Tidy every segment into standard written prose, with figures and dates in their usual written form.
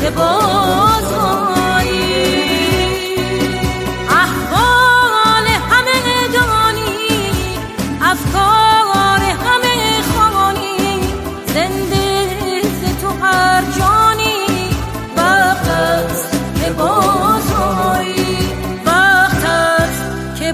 که بازایی. احوال همه دانی، افکار همه خوانی، زنده ز تو هر جانی. وقت است که بازایی، وقت است که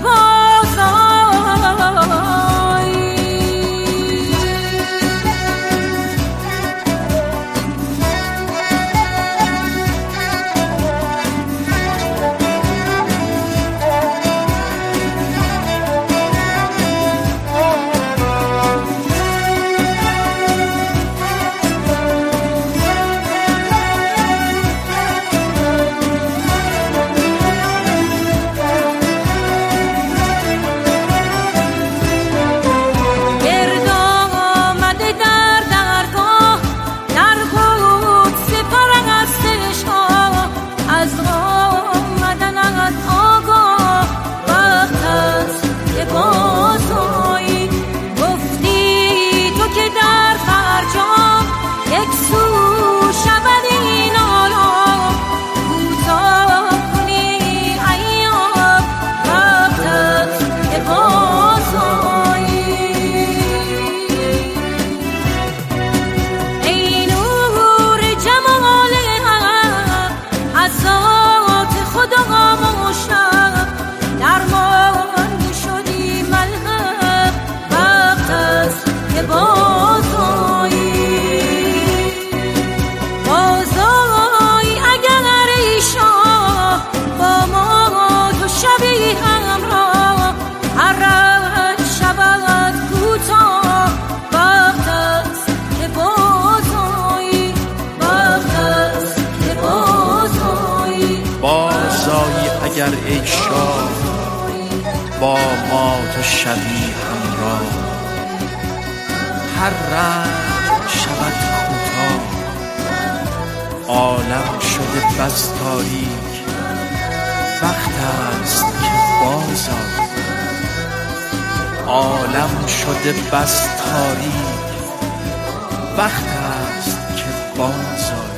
اگر ای شاه با ما تو شبی همراه. هر رنج شود کوتاه، عالم شده بس تاریک. وقت است که بازآیی، عالم شده بس تاریک. وقت است که بازآیی.